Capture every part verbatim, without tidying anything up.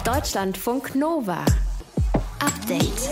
Deutschlandfunk Nova. Update.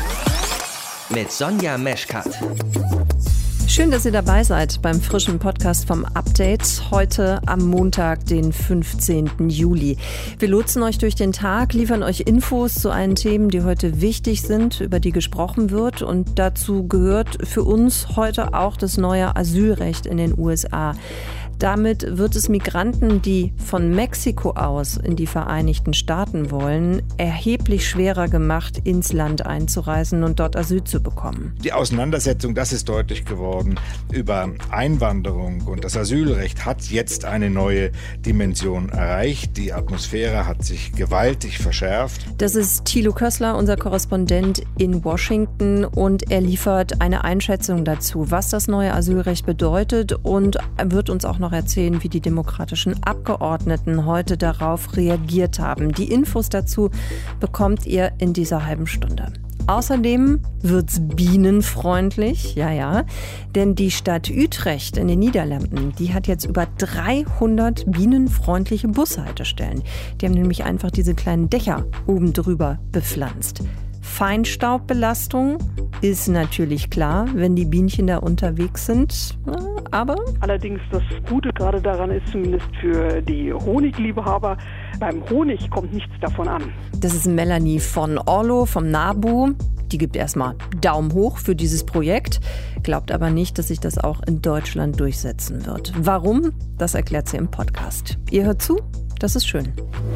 Mit Sonja Meschkat. Schön, dass ihr dabei seid beim frischen Podcast vom Update. Heute am Montag, den fünfzehnten Juli. Wir lotsen euch durch den Tag, liefern euch Infos zu allen Themen, die heute wichtig sind, über die gesprochen wird. Und dazu gehört für uns heute auch das neue Asylrecht in den U S A. Damit wird es Migranten, die von Mexiko aus in die Vereinigten Staaten wollen, erheblich schwerer gemacht, ins Land einzureisen und dort Asyl zu bekommen. Die Auseinandersetzung, das ist deutlich geworden, über Einwanderung und das Asylrecht hat jetzt eine neue Dimension erreicht. Die Atmosphäre hat sich gewaltig verschärft. Das ist Thilo Kössler, unser Korrespondent in Washington, und er liefert eine Einschätzung dazu, was das neue Asylrecht bedeutet, und wird uns auch noch erzählen, wie die demokratischen Abgeordneten heute darauf reagiert haben. Die Infos dazu bekommt ihr in dieser halben Stunde. Außerdem wird's bienenfreundlich, ja, ja, denn die Stadt Utrecht in den Niederlanden, die hat jetzt über dreihundert bienenfreundliche Bushaltestellen. Die haben nämlich einfach diese kleinen Dächer oben drüber bepflanzt. Feinstaubbelastung ist natürlich klar, wenn die Bienchen da unterwegs sind, aber... Allerdings das Gute gerade daran ist, zumindest für die Honigliebhaber, beim Honig kommt nichts davon an. Das ist Melanie von Orlo vom NABU. Die gibt erstmal Daumen hoch für dieses Projekt, glaubt aber nicht, dass sich das auch in Deutschland durchsetzen wird. Warum? Das erklärt sie im Podcast. Ihr hört zu, das ist schön.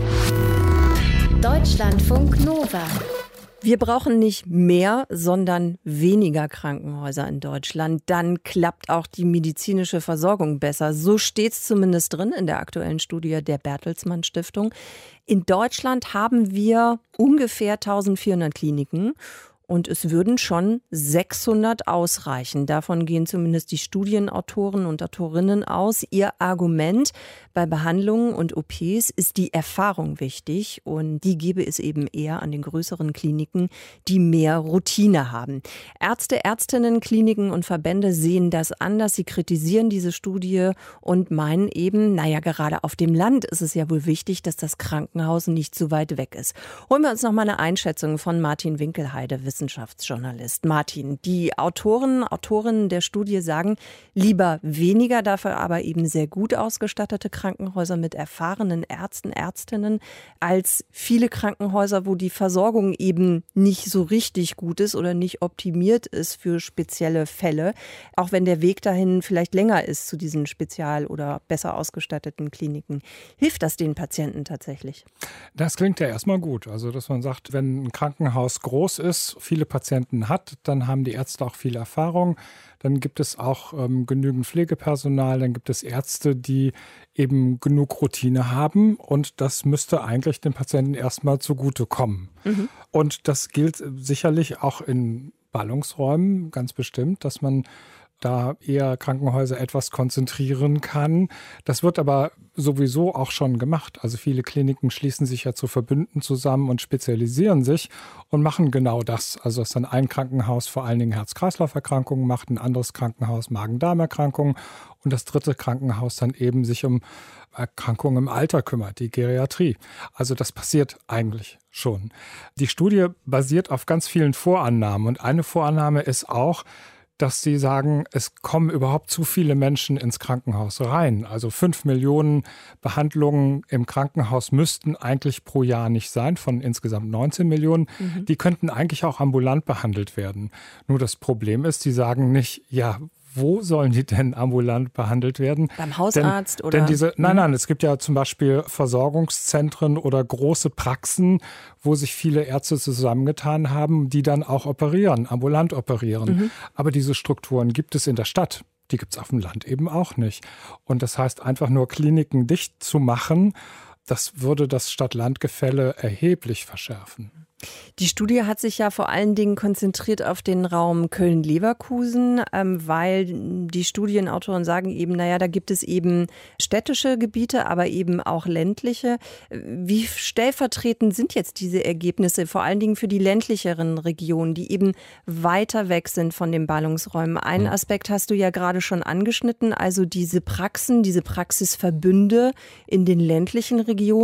Deutschlandfunk Nova. Wir brauchen nicht mehr, sondern weniger Krankenhäuser in Deutschland. Dann klappt auch die medizinische Versorgung besser. So steht es zumindest drin in der aktuellen Studie der Bertelsmann Stiftung. In Deutschland haben wir ungefähr eintausendvierhundert Kliniken. Und es würden schon sechshundert ausreichen. Davon gehen zumindest die Studienautoren und Autorinnen aus. Ihr Argument: Bei Behandlungen und O Ps ist die Erfahrung wichtig. Und die gäbe es eben eher an den größeren Kliniken, die mehr Routine haben. Ärzte, Ärztinnen, Kliniken und Verbände sehen das anders. Sie kritisieren diese Studie und meinen eben, naja, gerade auf dem Land ist es ja wohl wichtig, dass das Krankenhaus nicht zu weit weg ist. Holen wir uns noch mal eine Einschätzung von Martin Winkelheide, Wissenschaftsjournalist. Martin, die Autoren, Autorinnen der Studie sagen, lieber weniger, dafür aber eben sehr gut ausgestattete Krankenhäuser mit erfahrenen Ärzten, Ärztinnen, als viele Krankenhäuser, wo die Versorgung eben nicht so richtig gut ist oder nicht optimiert ist für spezielle Fälle, auch wenn der Weg dahin vielleicht länger ist zu diesen spezial- oder besser ausgestatteten Kliniken. Hilft das den Patienten tatsächlich? Das klingt ja erstmal gut. Also, dass man sagt, wenn ein Krankenhaus groß ist, viele Patienten hat, dann haben die Ärzte auch viel Erfahrung. Dann gibt es auch ähm, genügend Pflegepersonal, dann gibt es Ärzte, die eben genug Routine haben, und das müsste eigentlich den Patienten erstmal zugutekommen. Mhm. Und das gilt sicherlich auch in Ballungsräumen ganz bestimmt, dass man da eher Krankenhäuser etwas konzentrieren kann. Das wird aber sowieso auch schon gemacht. Also viele Kliniken schließen sich ja zu Verbünden zusammen und spezialisieren sich und machen genau das. Also dass dann ein Krankenhaus vor allen Dingen Herz-Kreislauf-Erkrankungen macht, ein anderes Krankenhaus Magen-Darm-Erkrankungen und das dritte Krankenhaus dann eben sich um Erkrankungen im Alter kümmert, die Geriatrie. Also das passiert eigentlich schon. Die Studie basiert auf ganz vielen Vorannahmen, und eine Vorannahme ist auch, dass sie sagen, es kommen überhaupt zu viele Menschen ins Krankenhaus rein. Also fünf Millionen Behandlungen im Krankenhaus müssten eigentlich pro Jahr nicht sein, von insgesamt neunzehn Millionen. Mhm. Die könnten eigentlich auch ambulant behandelt werden. Nur das Problem ist, sie sagen nicht, ja, wo sollen die denn ambulant behandelt werden? Beim Hausarzt denn, oder? Denn diese, nein, nein, es gibt ja zum Beispiel Versorgungszentren oder große Praxen, wo sich viele Ärzte zusammengetan haben, die dann auch operieren, ambulant operieren. Mhm. Aber diese Strukturen gibt es in der Stadt. Die gibt es auf dem Land eben auch nicht. Und das heißt, einfach nur Kliniken dicht zu machen, das würde das Stadt-Land-Gefälle erheblich verschärfen. Die Studie hat sich ja vor allen Dingen konzentriert auf den Raum Köln-Leverkusen, ähm, weil die Studienautoren sagen eben, naja, da gibt es eben städtische Gebiete, aber eben auch ländliche. Wie stellvertretend sind jetzt diese Ergebnisse, vor allen Dingen für die ländlicheren Regionen, die eben weiter weg sind von den Ballungsräumen? Einen Aspekt hast du ja gerade schon angeschnitten, also diese Praxen, diese Praxisverbünde in den ländlichen Regionen,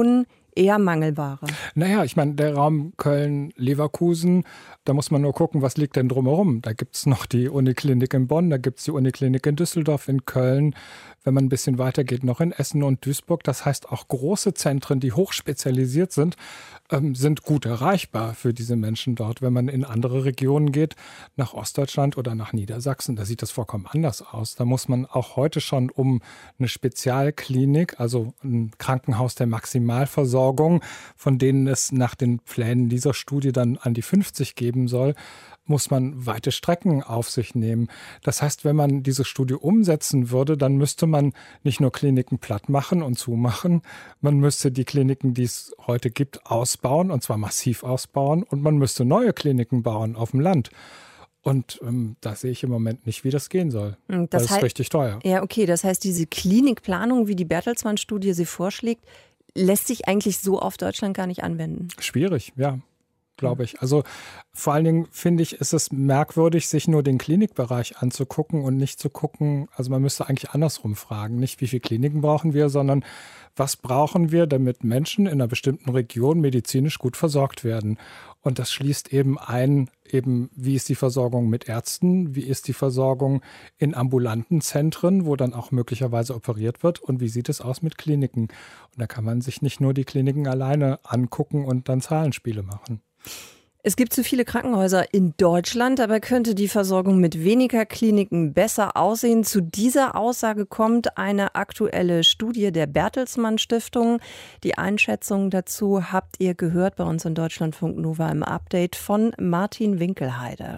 eher Mangelware? Naja, ich meine, der Raum Köln-Leverkusen, da muss man nur gucken, was liegt denn drumherum. Da gibt es noch die Uniklinik in Bonn, da gibt es die Uniklinik in Düsseldorf, in Köln. Wenn man ein bisschen weiter geht, noch in Essen und Duisburg. Das heißt, auch große Zentren, die hochspezialisiert sind, ähm, sind gut erreichbar für diese Menschen dort. Wenn man in andere Regionen geht, nach Ostdeutschland oder nach Niedersachsen, da sieht das vollkommen anders aus. Da muss man auch heute schon um eine Spezialklinik, also ein Krankenhaus der Maximalversorgung, von denen es nach den Plänen dieser Studie dann an die fünfzig geben soll, muss man weite Strecken auf sich nehmen. Das heißt, wenn man diese Studie umsetzen würde, dann müsste man nicht nur Kliniken platt machen und zumachen, man müsste die Kliniken, die es heute gibt, ausbauen, und zwar massiv ausbauen, und man müsste neue Kliniken bauen auf dem Land. Und ähm, da sehe ich im Moment nicht, wie das gehen soll. Das, das ist richtig teuer. Ja, okay, das heißt, diese Klinikplanung, wie die Bertelsmann-Studie sie vorschlägt, lässt sich eigentlich so auf Deutschland gar nicht anwenden. Schwierig, ja. Glaube ich. Also vor allen Dingen finde ich, ist es merkwürdig, sich nur den Klinikbereich anzugucken und nicht zu gucken, also man müsste eigentlich andersrum fragen, nicht wie viele Kliniken brauchen wir, sondern was brauchen wir, damit Menschen in einer bestimmten Region medizinisch gut versorgt werden. Und das schließt eben ein, eben wie ist die Versorgung mit Ärzten, wie ist die Versorgung in ambulanten Zentren, wo dann auch möglicherweise operiert wird, und wie sieht es aus mit Kliniken. Und da kann man sich nicht nur die Kliniken alleine angucken und dann Zahlenspiele machen. Es gibt zu viele Krankenhäuser in Deutschland, dabei könnte die Versorgung mit weniger Kliniken besser aussehen. Zu dieser Aussage kommt eine aktuelle Studie der Bertelsmann Stiftung. Die Einschätzung dazu habt ihr gehört bei uns in Deutschlandfunk Nova im Update von Martin Winkelheide.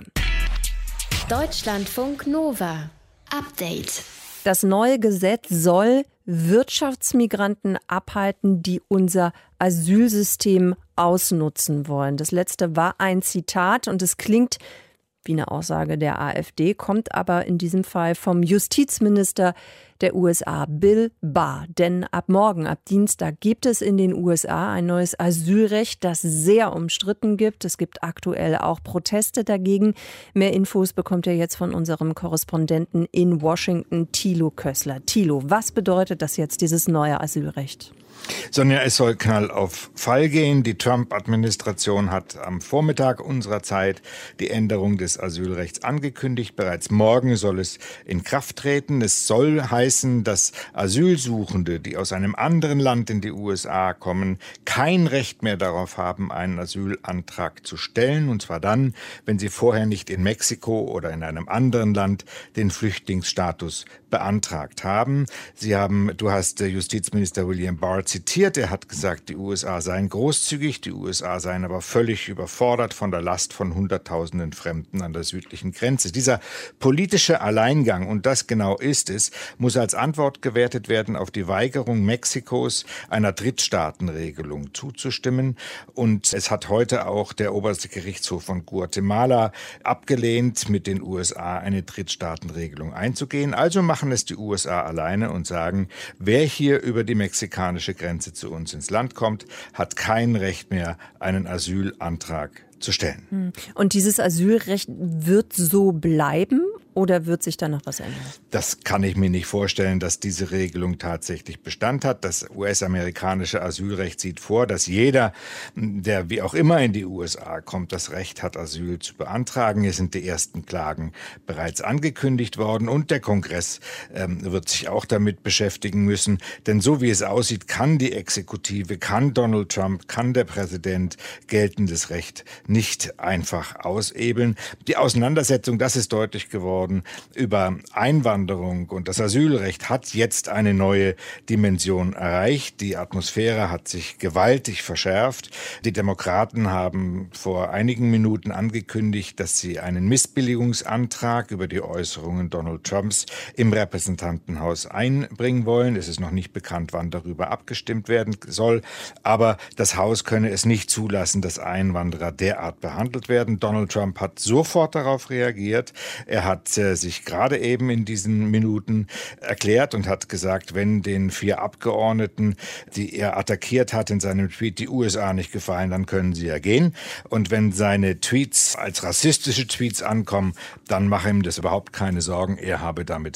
Deutschlandfunk Nova. Update. Das neue Gesetz soll Wirtschaftsmigranten abhalten, die unser Asylsystem ausnutzen wollen. Das letzte war ein Zitat und es klingt wie eine Aussage der AfD, kommt aber in diesem Fall vom Justizminister der U S A, Bill Barr. Denn ab morgen, ab Dienstag, gibt es in den U S A ein neues Asylrecht, das sehr umstritten gibt. Es gibt aktuell auch Proteste dagegen. Mehr Infos bekommt ihr jetzt von unserem Korrespondenten in Washington, Thilo Kössler. Thilo, was bedeutet das jetzt, dieses neue Asylrecht? Sonja, es soll Knall auf Fall gehen. Die Trump-Administration hat am Vormittag unserer Zeit die Änderung des Asylrechts angekündigt. Bereits morgen soll es in Kraft treten. Es soll heißen, dass Asylsuchende, die aus einem anderen Land in die U S A kommen, kein Recht mehr darauf haben, einen Asylantrag zu stellen. Und zwar dann, wenn sie vorher nicht in Mexiko oder in einem anderen Land den Flüchtlingsstatus beantragt haben. Sie haben, du hast Justizminister William Barr zitiert. Er hat gesagt, die U S A seien großzügig, die U S A seien aber völlig überfordert von der Last von Hunderttausenden Fremden an der südlichen Grenze. Dieser politische Alleingang, und das genau ist es, muss als Antwort gewertet werden auf die Weigerung Mexikos, einer Drittstaatenregelung zuzustimmen. Und es hat heute auch der oberste Gerichtshof von Guatemala abgelehnt, mit den U S A eine Drittstaatenregelung einzugehen. Also machen es die U S A alleine und sagen, wer hier über die mexikanische Grenze zu uns ins Land kommt, hat kein Recht mehr, einen Asylantrag zu stellen. Und dieses Asylrecht wird so bleiben? Oder wird sich da noch was ändern? Das kann ich mir nicht vorstellen, dass diese Regelung tatsächlich Bestand hat. Das U S-amerikanische Asylrecht sieht vor, dass jeder, der wie auch immer in die U S A kommt, das Recht hat, Asyl zu beantragen. Hier sind die ersten Klagen bereits angekündigt worden und der Kongress ähm, wird sich auch damit beschäftigen müssen. Denn so wie es aussieht, kann die Exekutive, kann Donald Trump, kann der Präsident geltendes Recht nicht einfach aushebeln. Die Auseinandersetzung, das ist deutlich geworden, über Einwanderung und das Asylrecht hat jetzt eine neue Dimension erreicht. Die Atmosphäre hat sich gewaltig verschärft. Die Demokraten haben vor einigen Minuten angekündigt, dass sie einen Missbilligungsantrag über die Äußerungen Donald Trumps im Repräsentantenhaus einbringen wollen. Es ist noch nicht bekannt, wann darüber abgestimmt werden soll. Aber das Haus könne es nicht zulassen, dass Einwanderer derart behandelt werden. Donald Trump hat sofort darauf reagiert. Er hat sich gerade eben in diesen Minuten erklärt und hat gesagt, wenn den vier Abgeordneten, die er attackiert hat in seinem Tweet, die U S A nicht gefallen, dann können sie ja gehen. Und wenn seine Tweets als rassistische Tweets ankommen, dann mache ihm das überhaupt keine Sorgen. Er habe damit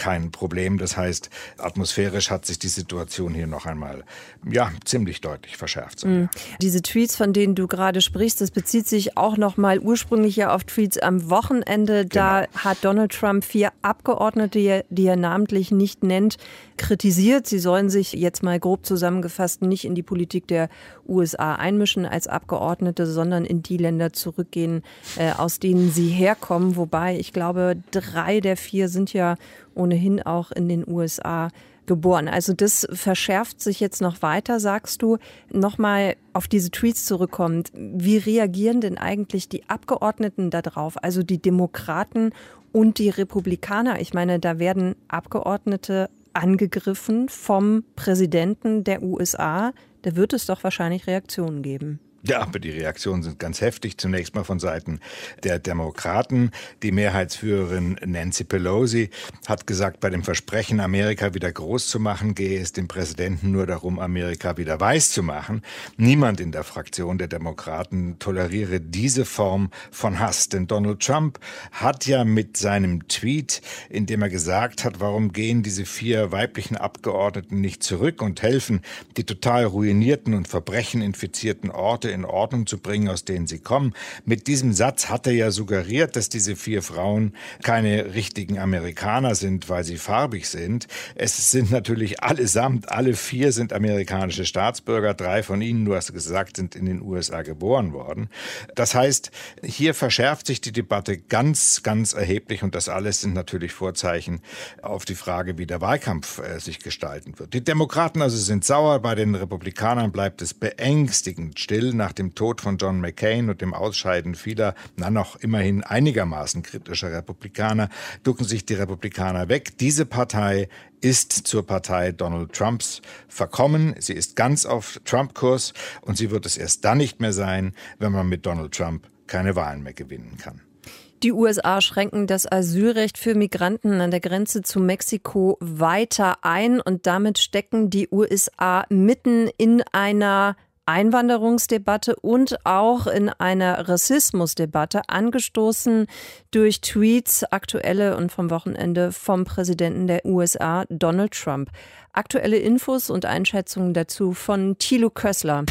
kein Problem. Das heißt, atmosphärisch hat sich die Situation hier noch einmal ja, ziemlich deutlich verschärft. Mhm. Diese Tweets, von denen du gerade sprichst, das bezieht sich auch noch mal ursprünglich ja auf Tweets am Wochenende. Da genau. hat Donald Trump vier Abgeordnete, die er namentlich nicht nennt, kritisiert. Sie sollen sich jetzt mal grob zusammengefasst nicht in die Politik der U S A einmischen als Abgeordnete, sondern in die Länder zurückgehen, äh, aus denen sie herkommen. Wobei ich glaube, drei der vier sind ja ohnehin auch in den U S A geboren. Also das verschärft sich jetzt noch weiter, sagst du. Nochmal auf diese Tweets zurückkommend. Wie reagieren denn eigentlich die Abgeordneten darauf? Also die Demokraten und die Republikaner? Ich meine, da werden Abgeordnete angegriffen vom Präsidenten der U S A. Da wird es doch wahrscheinlich Reaktionen geben. Ja, aber die Reaktionen sind ganz heftig. Zunächst mal von Seiten der Demokraten. Die Mehrheitsführerin Nancy Pelosi hat gesagt, bei dem Versprechen, Amerika wieder groß zu machen, gehe es dem Präsidenten nur darum, Amerika wieder weiß zu machen. Niemand in der Fraktion der Demokraten toleriere diese Form von Hass. Denn Donald Trump hat ja mit seinem Tweet, in dem er gesagt hat, warum gehen diese vier weiblichen Abgeordneten nicht zurück und helfen, die total ruinierten und verbrecheninfizierten Orte in Ordnung zu bringen, aus denen sie kommen. Mit diesem Satz hat er ja suggeriert, dass diese vier Frauen keine richtigen Amerikaner sind, weil sie farbig sind. Es sind natürlich allesamt, alle vier sind amerikanische Staatsbürger. Drei von ihnen, du hast gesagt, sind in den U S A geboren worden. Das heißt, hier verschärft sich die Debatte ganz, ganz erheblich und das alles sind natürlich Vorzeichen auf die Frage, wie der Wahlkampf äh, sich gestalten wird. Die Demokraten also sind sauer, bei den Republikanern bleibt es beängstigend still. Nach dem Tod von John McCain und dem Ausscheiden vieler, na noch immerhin einigermaßen kritischer Republikaner, ducken sich die Republikaner weg. Diese Partei ist zur Partei Donald Trumps verkommen. Sie ist ganz auf Trump-Kurs und sie wird es erst dann nicht mehr sein, wenn man mit Donald Trump keine Wahlen mehr gewinnen kann. Die U S A schränken das Asylrecht für Migranten an der Grenze zu Mexiko weiter ein und damit stecken die U S A mitten in einer Einwanderungsdebatte und auch in einer Rassismusdebatte, angestoßen durch Tweets, aktuelle und vom Wochenende vom Präsidenten der U S A, Donald Trump. Aktuelle Infos und Einschätzungen dazu von Thilo Kössler.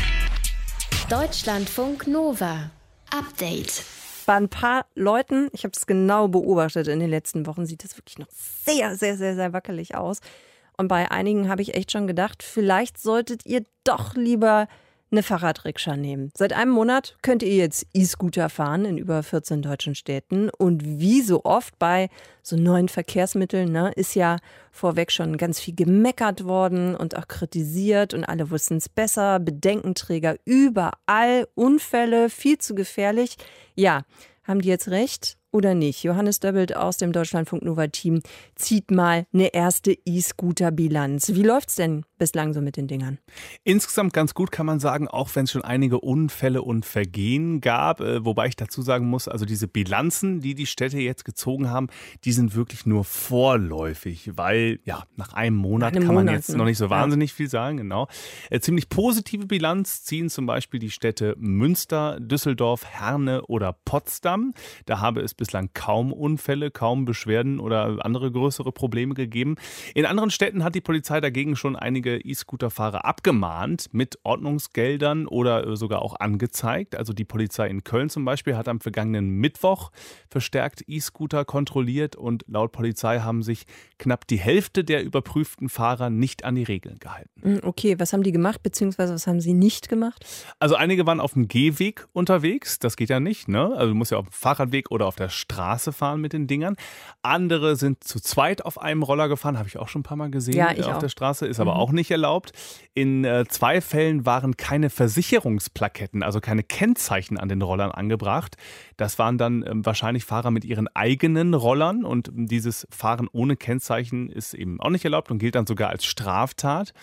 Deutschlandfunk Nova. Update. Bei ein paar Leuten, ich habe es genau beobachtet in den letzten Wochen, sieht das wirklich noch sehr, sehr, sehr, sehr wackelig aus. Und bei einigen habe ich echt schon gedacht, vielleicht solltet ihr doch lieber eine Fahrradrikscha nehmen. Seit einem Monat könnt ihr jetzt E-Scooter fahren in über vierzehn deutschen Städten. Und wie so oft bei so neuen Verkehrsmitteln, ne, ist ja vorweg schon ganz viel gemeckert worden und auch kritisiert. Und alle wussten es besser. Bedenkenträger überall, Unfälle, viel zu gefährlich. Ja, haben die jetzt recht oder nicht? Johannes Döbbelt aus dem Deutschlandfunk Nova Team zieht mal eine erste E-Scooter-Bilanz. Wie läuft's denn bislang so mit den Dingern? Insgesamt ganz gut, kann man sagen, auch wenn es schon einige Unfälle und Vergehen gab. Äh, wobei ich dazu sagen muss, also diese Bilanzen, die die Städte jetzt gezogen haben, die sind wirklich nur vorläufig, weil ja nach einem Monat kann man jetzt noch nicht so wahnsinnig viel sagen. Genau. Äh, ziemlich positive Bilanz ziehen zum Beispiel die Städte Münster, Düsseldorf, Herne oder Potsdam. Da habe es bislang kaum Unfälle, kaum Beschwerden oder andere größere Probleme gegeben. In anderen Städten hat die Polizei dagegen schon einige E-Scooter-Fahrer abgemahnt mit Ordnungsgeldern oder sogar auch angezeigt. Also die Polizei in Köln zum Beispiel hat am vergangenen Mittwoch verstärkt E-Scooter kontrolliert und laut Polizei haben sich knapp die Hälfte der überprüften Fahrer nicht an die Regeln gehalten. Okay, was haben die gemacht, beziehungsweise was haben sie nicht gemacht? Also einige waren auf dem Gehweg unterwegs, das geht ja nicht, ne? Also du musst ja auf dem Fahrradweg oder auf der Straße fahren mit den Dingern. Andere sind zu zweit auf einem Roller gefahren, habe ich auch schon ein paar Mal gesehen ja, ich auf auch. der Straße, ist aber mhm. auch nicht erlaubt. In äh, zwei Fällen waren keine Versicherungsplaketten, also keine Kennzeichen an den Rollern angebracht. Das waren dann ähm, wahrscheinlich Fahrer mit ihren eigenen Rollern und dieses Fahren ohne Kennzeichen ist eben auch nicht erlaubt und gilt dann sogar als Straftat.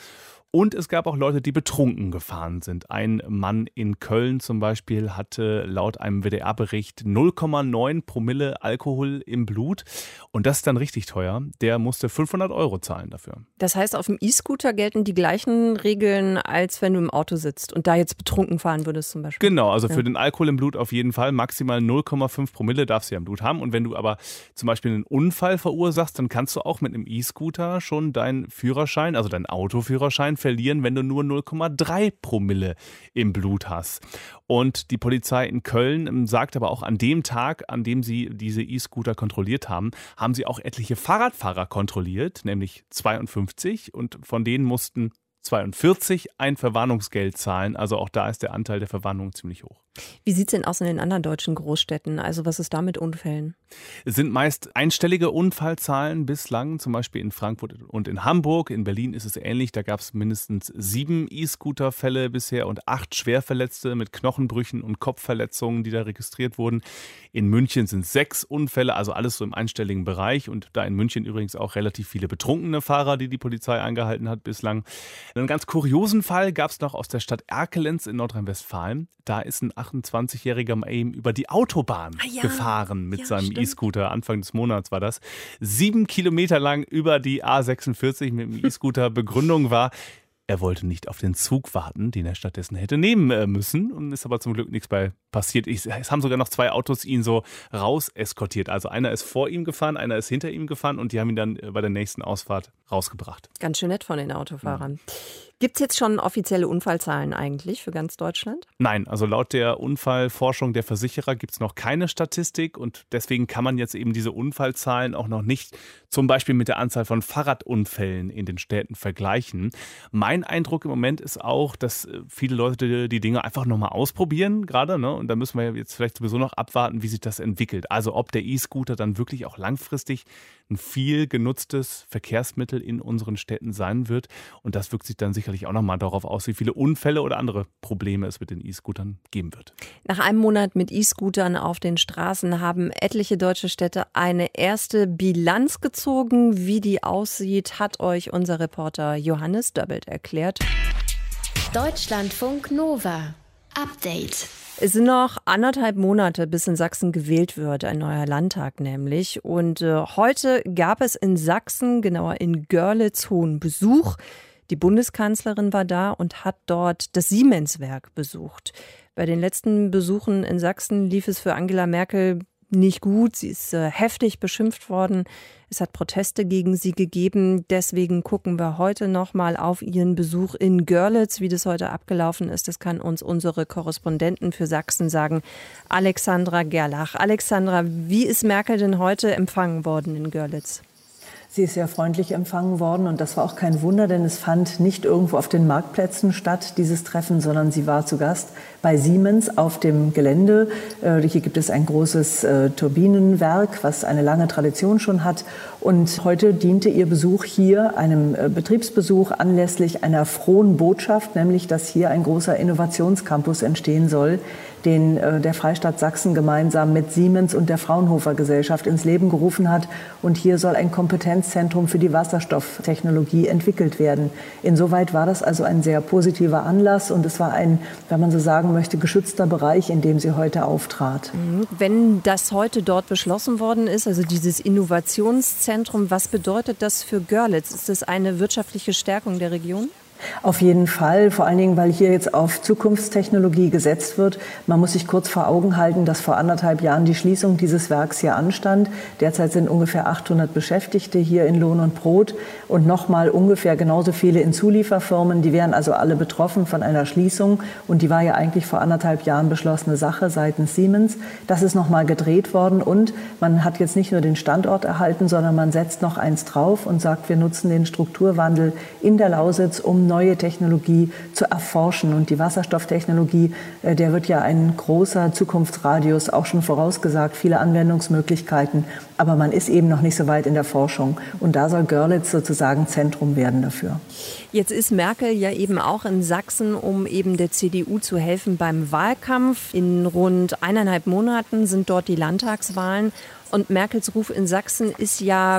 Und es gab auch Leute, die betrunken gefahren sind. Ein Mann in Köln zum Beispiel hatte laut einem W D R-Bericht null Komma neun Promille Alkohol im Blut. Und das ist dann richtig teuer. Der musste fünfhundert Euro zahlen dafür. Das heißt, auf dem E-Scooter gelten die gleichen Regeln, als wenn du im Auto sitzt und da jetzt betrunken fahren würdest zum Beispiel. Genau, also ja. für den Alkohol im Blut auf jeden Fall. Maximal null Komma fünf Promille darfst du ja im Blut haben. Und wenn du aber zum Beispiel einen Unfall verursachst, dann kannst du auch mit einem E-Scooter schon deinen Führerschein, also deinen Autoführerschein, verlieren, wenn du nur null Komma drei Promille im Blut hast. Und die Polizei in Köln sagt aber auch, an dem Tag, an dem sie diese E-Scooter kontrolliert haben, haben sie auch etliche Fahrradfahrer kontrolliert, nämlich zweiundfünfzig, und von denen mussten zweiundvierzig ein Verwarnungsgeld zahlen. Also auch da ist der Anteil der Verwarnung ziemlich hoch. Wie sieht es denn aus in den anderen deutschen Großstädten? Also was ist da mit Unfällen? Es sind meist einstellige Unfallzahlen bislang, zum Beispiel in Frankfurt und in Hamburg. In Berlin ist es ähnlich. Da gab es mindestens sieben E-Scooter-Fälle bisher und acht Schwerverletzte mit Knochenbrüchen und Kopfverletzungen, die da registriert wurden. In München sind sechs Unfälle, also alles so im einstelligen Bereich. Und da in München übrigens auch relativ viele betrunkene Fahrer, die die Polizei angehalten hat bislang. Einen ganz kuriosen Fall gab es noch aus der Stadt Erkelenz in Nordrhein-Westfalen. Da ist ein achtundzwanzigjähriger eben über die Autobahn ah, ja. gefahren mit ja, seinem E-Scooter. Anfang des Monats war das. Sieben Kilometer lang über die A sechsundvierzig mit dem E-Scooter. Begründung war, er wollte nicht auf den Zug warten, den er stattdessen hätte nehmen müssen. Und ist aber zum Glück nichts bei passiert. Es haben sogar noch zwei Autos ihn so raus eskortiert. Also einer ist vor ihm gefahren, einer ist hinter ihm gefahren und die haben ihn dann bei der nächsten Ausfahrt rausgebracht. Ganz schön nett von den Autofahrern. Ja. Gibt es jetzt schon offizielle Unfallzahlen eigentlich für ganz Deutschland? Nein, also laut der Unfallforschung der Versicherer gibt es noch keine Statistik und deswegen kann man jetzt eben diese Unfallzahlen auch noch nicht zum Beispiel mit der Anzahl von Fahrradunfällen in den Städten vergleichen. Mein Eindruck im Moment ist auch, dass viele Leute die Dinge einfach nochmal ausprobieren gerade, ne? Und da müssen wir jetzt vielleicht sowieso noch abwarten, wie sich das entwickelt. Also ob der E-Scooter dann wirklich auch langfristig ein viel genutztes Verkehrsmittel in unseren Städten sein wird. Und das wirkt sich dann sicherlich auch nochmal darauf aus, wie viele Unfälle oder andere Probleme es mit den E-Scootern geben wird. Nach einem Monat mit E-Scootern auf den Straßen haben etliche deutsche Städte eine erste Bilanz gezogen. Wie die aussieht, hat euch unser Reporter Johannes Döbbelt erklärt. Deutschlandfunk Nova. Update. Es sind noch anderthalb Monate, bis in Sachsen gewählt wird, ein neuer Landtag nämlich. Und äh, heute gab es in Sachsen, genauer in Görlitz, hohen Besuch. Die Bundeskanzlerin war da und hat dort das Siemens-Werk besucht. Bei den letzten Besuchen in Sachsen lief es für Angela Merkel nicht gut. Sie ist äh, heftig beschimpft worden. Es hat Proteste gegen sie gegeben. Deswegen gucken wir heute nochmal auf ihren Besuch in Görlitz. Wie das heute abgelaufen ist, das kann uns unsere Korrespondentin für Sachsen sagen, Alexandra Gerlach. Alexandra, wie ist Merkel denn heute empfangen worden in Görlitz? Sie ist sehr freundlich empfangen worden und das war auch kein Wunder, denn es fand nicht irgendwo auf den Marktplätzen statt, dieses Treffen, sondern sie war zu Gast bei Siemens auf dem Gelände. Hier gibt es ein großes Turbinenwerk, was eine lange Tradition schon hat. Und heute diente ihr Besuch hier einem Betriebsbesuch anlässlich einer frohen Botschaft, nämlich, dass hier ein großer Innovationscampus entstehen soll, den der Freistaat Sachsen gemeinsam mit Siemens und der Fraunhofer Gesellschaft ins Leben gerufen hat. Und hier soll ein Kompetenzzentrum für die Wasserstofftechnologie entwickelt werden. Insoweit war das also ein sehr positiver Anlass und es war ein, wenn man so sagen möchte, geschützter Bereich, in dem sie heute auftrat. Wenn das heute dort beschlossen worden ist, also dieses Innovationszentrum, was bedeutet das für Görlitz? Ist das eine wirtschaftliche Stärkung der Region? Auf jeden Fall, vor allen Dingen, weil hier jetzt auf Zukunftstechnologie gesetzt wird. Man muss sich kurz vor Augen halten, dass vor anderthalb Jahren die Schließung dieses Werks hier anstand. Derzeit sind ungefähr achthundert Beschäftigte hier in Lohn und Brot und nochmal ungefähr genauso viele in Zulieferfirmen. Die wären also alle betroffen von einer Schließung und die war ja eigentlich vor anderthalb Jahren beschlossene Sache seitens Siemens. Das ist nochmal gedreht worden und man hat jetzt nicht nur den Standort erhalten, sondern man setzt noch eins drauf und sagt, wir nutzen den Strukturwandel in der Lausitz, um neue Technologie zu erforschen. Und die Wasserstofftechnologie, der wird ja ein großer Zukunftsradius auch schon vorausgesagt, viele Anwendungsmöglichkeiten. Aber man ist eben noch nicht so weit in der Forschung. Und da soll Görlitz sozusagen Zentrum werden dafür. Jetzt ist Merkel ja eben auch in Sachsen, um eben der C D U zu helfen beim Wahlkampf. In rund eineinhalb Monaten sind dort die Landtagswahlen. Und Merkels Ruf in Sachsen ist ja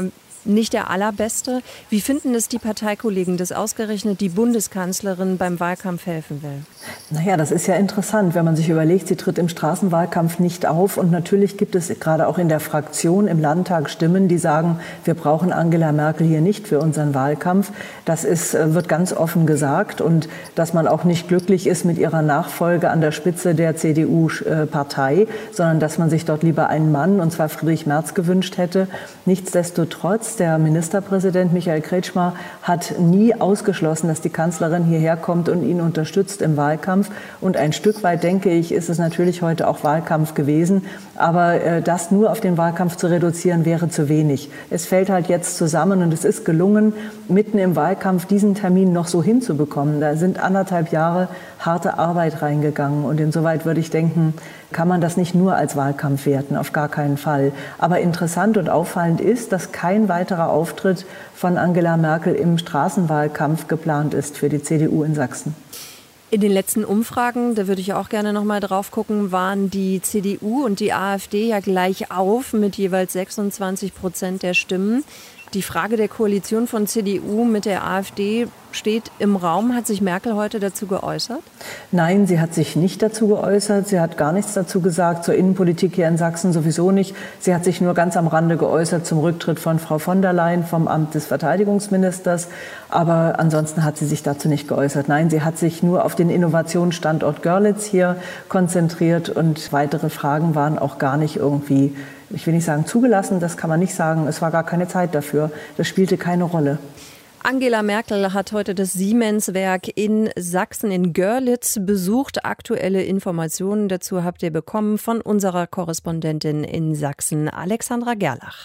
nicht der allerbeste. Wie finden es die Parteikollegen, dass ausgerechnet die Bundeskanzlerin beim Wahlkampf helfen will? Naja, das ist ja interessant, wenn man sich überlegt, sie tritt im Straßenwahlkampf nicht auf. Und natürlich gibt es gerade auch in der Fraktion im Landtag Stimmen, die sagen, wir brauchen Angela Merkel hier nicht für unseren Wahlkampf. Das ist, wird ganz offen gesagt. Und dass man auch nicht glücklich ist mit ihrer Nachfolge an der Spitze der C D U-Partei, sondern dass man sich dort lieber einen Mann, und zwar Friedrich Merz, gewünscht hätte. Nichtsdestotrotz, der Ministerpräsident Michael Kretschmer hat nie ausgeschlossen, dass die Kanzlerin hierher kommt und ihn unterstützt im Wahlkampf. Und ein Stück weit, denke ich, ist es natürlich heute auch Wahlkampf gewesen. Aber äh, das nur auf den Wahlkampf zu reduzieren, wäre zu wenig. Es fällt halt jetzt zusammen und es ist gelungen, mitten im Wahlkampf diesen Termin noch so hinzubekommen. Da sind anderthalb Jahre harte Arbeit reingegangen. Und insoweit würde ich denken, kann man das nicht nur als Wahlkampf werten, auf gar keinen Fall. Aber interessant und auffallend ist, dass kein weiterer Auftritt von Angela Merkel im Straßenwahlkampf geplant ist für die C D U in Sachsen. In den letzten Umfragen, da würde ich auch gerne noch mal drauf gucken, waren die C D U und die AfD ja gleich auf mit jeweils sechsundzwanzig Prozent der Stimmen. Die Frage der Koalition von C D U mit der AfD steht im Raum. Hat sich Merkel heute dazu geäußert? Nein, sie hat sich nicht dazu geäußert. Sie hat gar nichts dazu gesagt, zur Innenpolitik hier in Sachsen sowieso nicht. Sie hat sich nur ganz am Rande geäußert zum Rücktritt von Frau von der Leyen vom Amt des Verteidigungsministers. Aber ansonsten hat sie sich dazu nicht geäußert. Nein, sie hat sich nur auf den Innovationsstandort Görlitz hier konzentriert und weitere Fragen waren auch gar nicht irgendwie, ich will nicht sagen zugelassen, das kann man nicht sagen. Es war gar keine Zeit dafür. Das spielte keine Rolle. Angela Merkel hat heute das Siemens-Werk in Sachsen in Görlitz besucht. Aktuelle Informationen dazu habt ihr bekommen von unserer Korrespondentin in Sachsen, Alexandra Gerlach.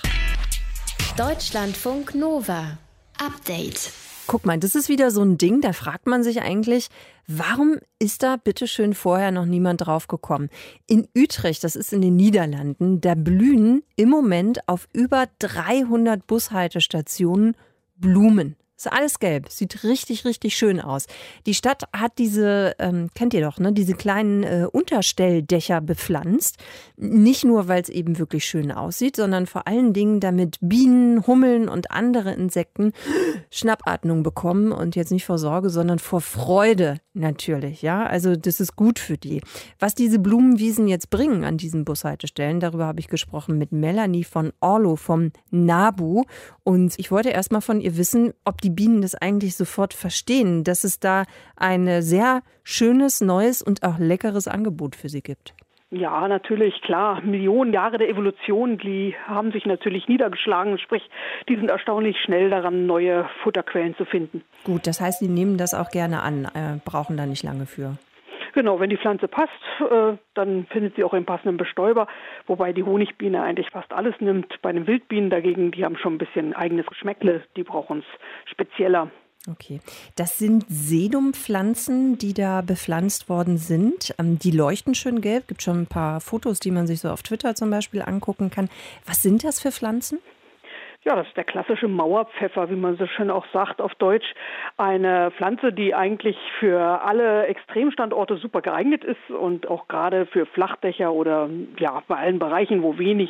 Deutschlandfunk Nova. Update. Guck mal, das ist wieder so ein Ding, da fragt man sich eigentlich, warum ist da bitteschön vorher noch niemand drauf gekommen? In Utrecht, das ist in den Niederlanden, da blühen im Moment auf über dreihundert Bushaltestationen Blumen. Ist alles gelb, sieht richtig, richtig schön aus. Die Stadt hat diese, ähm, kennt ihr doch, ne, diese kleinen äh, Unterstelldächer bepflanzt. Nicht nur, weil es eben wirklich schön aussieht, sondern vor allen Dingen, damit Bienen, Hummeln und andere Insekten Schnappatmung bekommen und jetzt nicht vor Sorge, sondern vor Freude natürlich. Ja, also das ist gut für die. Was diese Blumenwiesen jetzt bringen an diesen Bushaltestellen, darüber habe ich gesprochen mit Melanie von Orlo vom NABU. Und ich wollte erst mal von ihr wissen, ob die Bienen das eigentlich sofort verstehen, dass es da ein sehr schönes, neues und auch leckeres Angebot für sie gibt. Ja, natürlich, klar. Millionen Jahre der Evolution, die haben sich natürlich niedergeschlagen. Sprich, die sind erstaunlich schnell daran, neue Futterquellen zu finden. Gut, das heißt, sie nehmen das auch gerne an, äh, brauchen da nicht lange für. Genau, wenn die Pflanze passt, äh, dann findet sie auch einen passenden Bestäuber, wobei die Honigbiene eigentlich fast alles nimmt. Bei den Wildbienen dagegen, die haben schon ein bisschen eigenes Geschmäckle, die brauchen es spezieller. Okay, das sind Sedumpflanzen, die da bepflanzt worden sind. Ähm, die leuchten schön gelb, gibt schon ein paar Fotos, die man sich so auf Twitter zum Beispiel angucken kann. Was sind das für Pflanzen? Ja, das ist der klassische Mauerpfeffer, wie man so schön auch sagt auf Deutsch. Eine Pflanze, die eigentlich für alle Extremstandorte super geeignet ist und auch gerade für Flachdächer oder ja bei allen Bereichen, wo wenig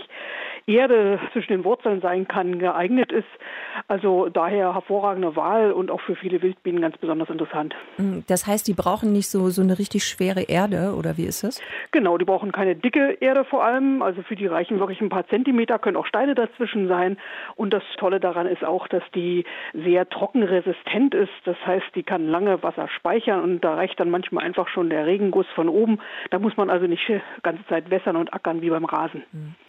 Erde zwischen den Wurzeln sein kann, geeignet ist. Also daher hervorragende Wahl und auch für viele Wildbienen ganz besonders interessant. Das heißt, die brauchen nicht so, so eine richtig schwere Erde, oder wie ist es? Genau, die brauchen keine dicke Erde vor allem. Also für die reichen wirklich ein paar Zentimeter, können auch Steine dazwischen sein. Und das Tolle daran ist auch, dass die sehr trockenresistent ist. Das heißt, die kann lange Wasser speichern und da reicht dann manchmal einfach schon der Regenguss von oben. Da muss man also nicht die ganze Zeit wässern und ackern wie beim Rasen.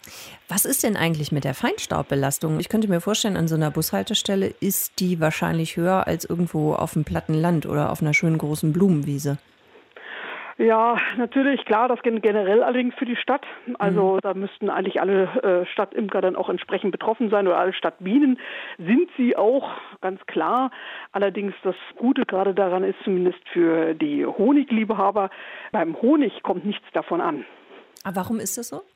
Was ist denn eigentlich mit der Feinstaubbelastung? Ich könnte mir vorstellen, an so einer Bushaltestelle ist die wahrscheinlich höher als irgendwo auf dem platten Land oder auf einer schönen großen Blumenwiese. Ja, natürlich, klar, das gilt generell allerdings für die Stadt. Also mhm. da müssten eigentlich alle äh, Stadtimker dann auch entsprechend betroffen sein oder alle Stadtbienen. Sind sie auch, ganz klar. Allerdings das Gute gerade daran ist, zumindest für die Honigliebhaber, beim Honig kommt nichts davon an. Aber warum ist das so?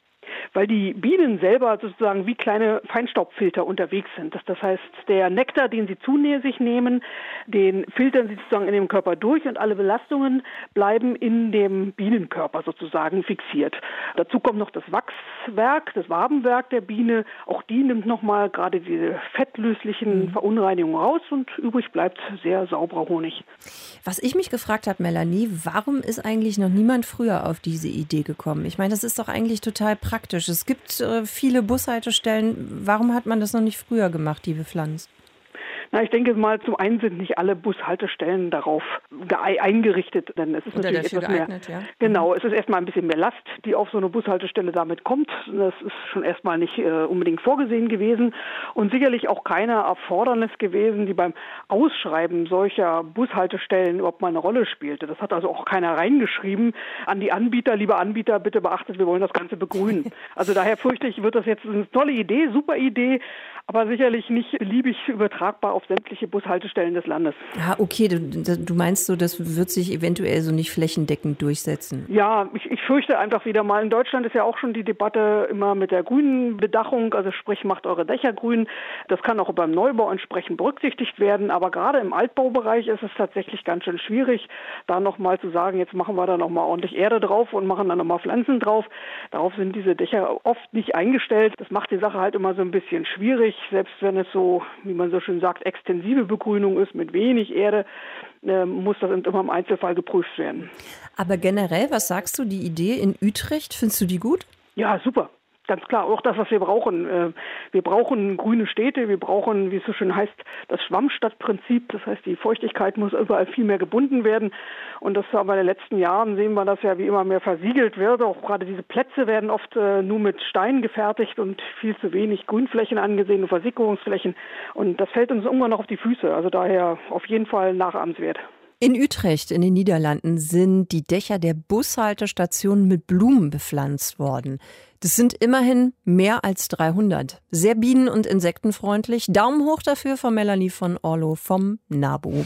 weil die Bienen selber sozusagen wie kleine Feinstaubfilter unterwegs sind. Das, das heißt, der Nektar, den sie zu sich nehmen, den filtern sie sozusagen in dem Körper durch und alle Belastungen bleiben in dem Bienenkörper sozusagen fixiert. Dazu kommt noch das Wachswerk, das Wabenwerk der Biene. Auch die nimmt nochmal gerade diese fettlöslichen mhm. Verunreinigungen raus und übrig bleibt sehr sauberer Honig. Was ich mich gefragt habe, Melanie, warum ist eigentlich noch niemand früher auf diese Idee gekommen? Ich meine, das ist doch eigentlich total praktisch. Es gibt äh, viele Bushaltestellen. Warum hat man das noch nicht früher gemacht, die bepflanzt? Na, ich denke mal, zum einen sind nicht alle Bushaltestellen darauf eingerichtet, denn es ist Oder natürlich etwas geeignet, mehr. Ja. Genau, es ist erstmal ein bisschen mehr Last, die auf so eine Bushaltestelle damit kommt. Das ist schon erstmal nicht äh, unbedingt vorgesehen gewesen und sicherlich auch keine Erfordernis gewesen, die beim Ausschreiben solcher Bushaltestellen überhaupt mal eine Rolle spielte. Das hat also auch keiner reingeschrieben an die Anbieter, liebe Anbieter, bitte beachtet, wir wollen das Ganze begrünen. Also daher fürchte ich, wird das jetzt eine tolle Idee, super Idee, aber sicherlich nicht beliebig übertragbar auf sämtliche Bushaltestellen des Landes. Ah, okay, du, du meinst so, das wird sich eventuell so nicht flächendeckend durchsetzen? Ja, ich, ich fürchte einfach wieder mal, in Deutschland ist ja auch schon die Debatte immer mit der grünen Bedachung, also sprich, macht eure Dächer grün. Das kann auch beim Neubau entsprechend berücksichtigt werden, aber gerade im Altbaubereich ist es tatsächlich ganz schön schwierig, da nochmal zu sagen, jetzt machen wir da nochmal ordentlich Erde drauf und machen da nochmal Pflanzen drauf. Darauf sind diese Dächer oft nicht eingestellt. Das macht die Sache halt immer so ein bisschen schwierig. Selbst wenn es so, wie man so schön sagt, extensive Begrünung ist mit wenig Erde, äh, muss das immer im Einzelfall geprüft werden. Aber generell, was sagst du, die Idee in Utrecht, findest du die gut? Ja, super. Ganz klar, auch das, was wir brauchen. Wir brauchen grüne Städte, wir brauchen, wie es so schön heißt, das Schwammstadtprinzip. Das heißt, die Feuchtigkeit muss überall viel mehr gebunden werden. Und das aber in den letzten Jahren sehen wir, dass ja wie immer mehr versiegelt wird. Auch gerade diese Plätze werden oft nur mit Steinen gefertigt und viel zu wenig Grünflächen angesehen und Versickerungsflächen. Und das fällt uns irgendwann noch auf die Füße. Also daher auf jeden Fall nachahmenswert. In Utrecht in den Niederlanden sind die Dächer der Bushaltestationen mit Blumen bepflanzt worden. Das sind immerhin mehr als dreihundert. Sehr bienen- und insektenfreundlich. Daumen hoch dafür von Melanie von Orlo vom NABU.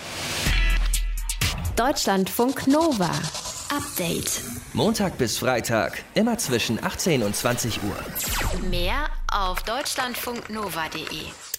Deutschlandfunk Nova. Update. Montag bis Freitag, immer zwischen achtzehn und zwanzig Uhr. Mehr auf deutschlandfunknova punkt de.